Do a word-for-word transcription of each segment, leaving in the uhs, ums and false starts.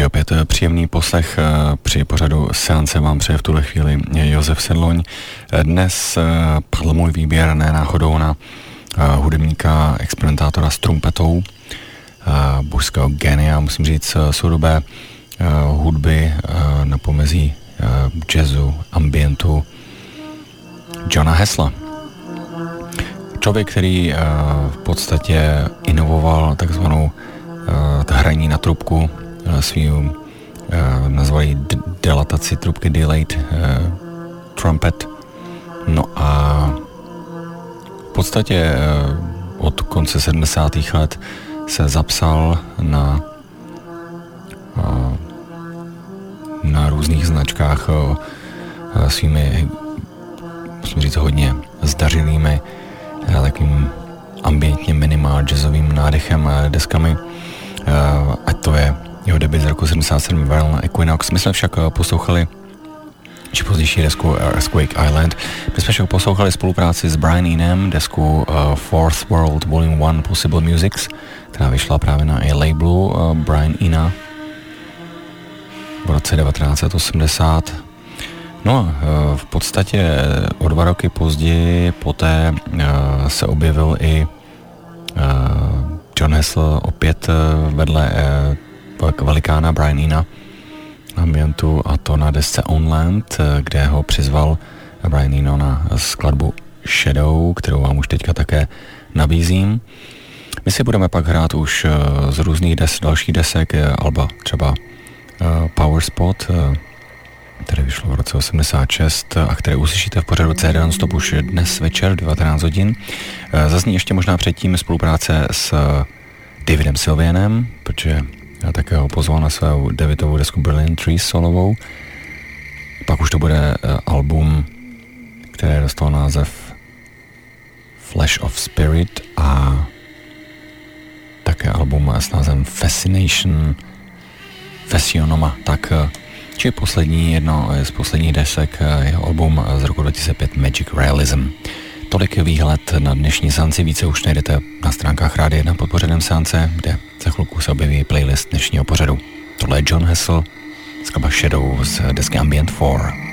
opět příjemný poslech při pořadu Seance vám přeje v tuhle chvíli Josef Sedloň. Dnes padl můj výběr ne náhodou na hudebníka, experimentátora s trumpetou, božského genia, musím říct, soudobé hudby na pomezí jazzu, ambientu, Johna Hassella. Člověk, který v podstatě inovoval takzvanou hraní na trubku, svým nazvali delataci trubky, delayed trumpet. No a v podstatě od konce sedmdesátých let se zapsal na na různých značkách svými, musím říct, hodně zdařilými, takovým ambientně minimál jazzovým nádechem deskami. Ať to je jeho debut z roku sedmdesát sedm Vernal Equinox. My jsme však poslouchali či pozdější desku Earthquake Island. My jsme však poslouchali spolupráci s Brian Inem, desku uh, Fourth World Volume one Possible Musics, která vyšla právě na A-labelu uh, Brian Ina v roce devatenáct set osmdesát. No a uh, v podstatě o dva roky později poté uh, se objevil i uh, John Hassell opět uh, vedle uh, velikána Brian Ina ambientu, a to na desce On Land, kde ho přizval Brian Eno na skladbu Shadow, kterou vám už teďka také nabízím. My si budeme pak hrát už z různých des, dalších desek, alba třeba Power Spot, které vyšlo v roce osmdesát šest a které uslyšíte v pořadu C D Non-stop už dnes večer devatenáct hodin. Zazní ještě možná předtím spolupráce s Davidem Sylvianem, protože já také ho pozval na svou debutovou desku Brilliant Trees solovou. Pak už to bude album, které dostalo název Flash of Spirit, a také album s názvem Fascination Fascionoma. Tak, či poslední, jedno z posledních desek, jeho album z roku dva tisíce pět Magic Realism. Tolik výhled na dnešní seanci, více už najdete na stránkách Rádia jedna pod pořadem seance, kde za chvilku se objeví playlist dnešního pořadu. Tohle je John Hassell, skladba Shadow z desky Ambient čtyři.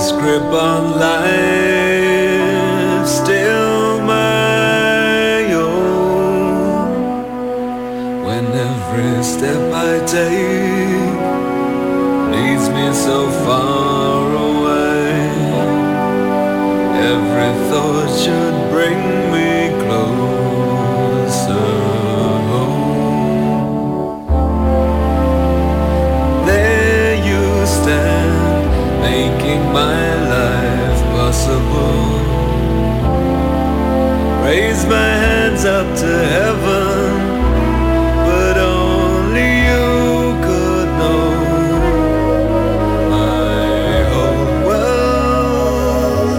his grip on life still my own. When every step I take leads me so far away, every thought should bring me closer home. There you stand, making my life possible. Raise my hands up to heaven, but only you could know. My whole world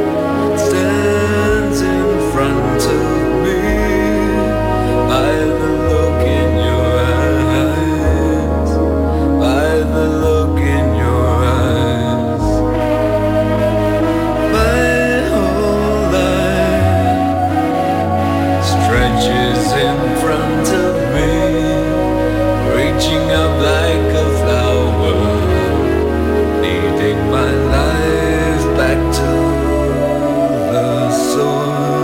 stands in front of me. By the look in your eyes, by the look in your eyes, my whole life stretches in front of me, reaching up like a flower, leading my life back to the soil.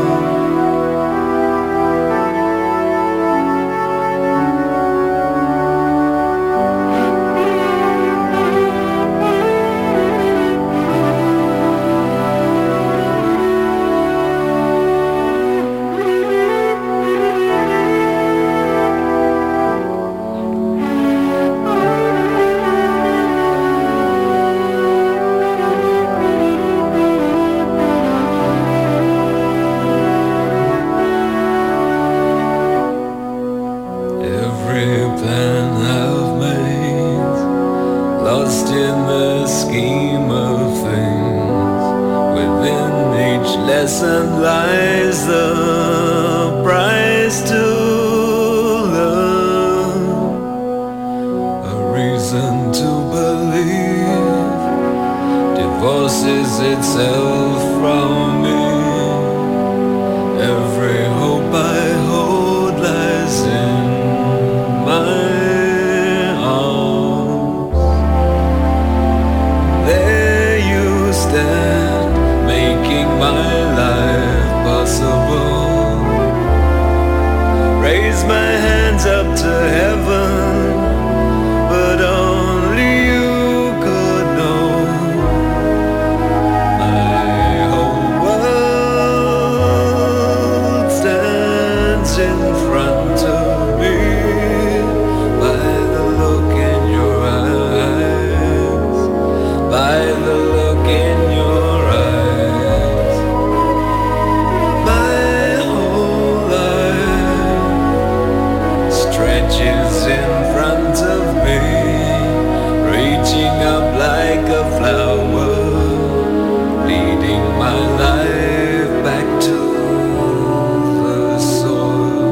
Every plan I've made, lost in the scheme of things. Within each lesson lies the price to learn, a reason to believe divorces itself from me. Every hope I hold lies in my arms. There you stand, making my life possible. Raise my hands up to heaven, but only you could know. My whole world stands in front of me. By the look in your eyes, by the look in your eyes, my whole life stretches in front of me, reaching up like a flower, leading my life back to the soil.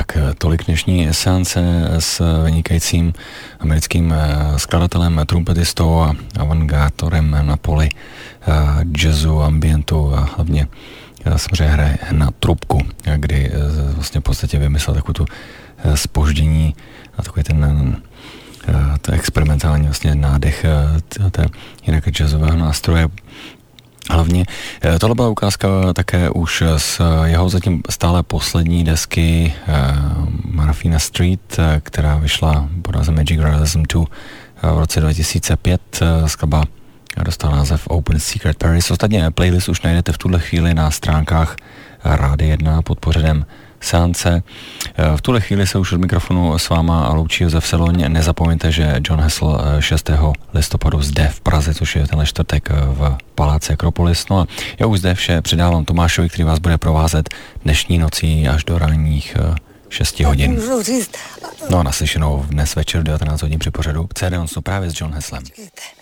Tak tolik dnešní seance s vynikajícím americkým skladatelem, trumpetistou a avantgardorem na poli jazzu, ambientu a hlavně samozřejmě hraje na trubku, kdy vlastně v podstatě vymyslel takovou tu zpoždění a takový ten to experimentální vlastně nádech té jinak jazzového nástroje. Hlavně tohle byla ukázka také už z jeho zatím stále poslední desky Marafina Street, která vyšla pod názvem Magic Realism dva v roce dva tisíce pět. Skladba dostala název Open Secret Paris. Ostatně playlist už najdete v tuhle chvíli na stránkách Rádia jedna pod pořadem seance. V tuhle chvíli se už od mikrofonu s váma loučí Josef Seloň. Nezapomeňte, že John Hassel šestého listopadu zde v Praze, což je tenhle čtvrtek v Paláci Akropolis. No a já už zde vše předávám Tomášovi, který vás bude provázet dnešní nocí až do ranních šesti hodin. No a naslyšenou dnes večer devatenáct hodin při pořadu C D Onsu právě s John Hasslem.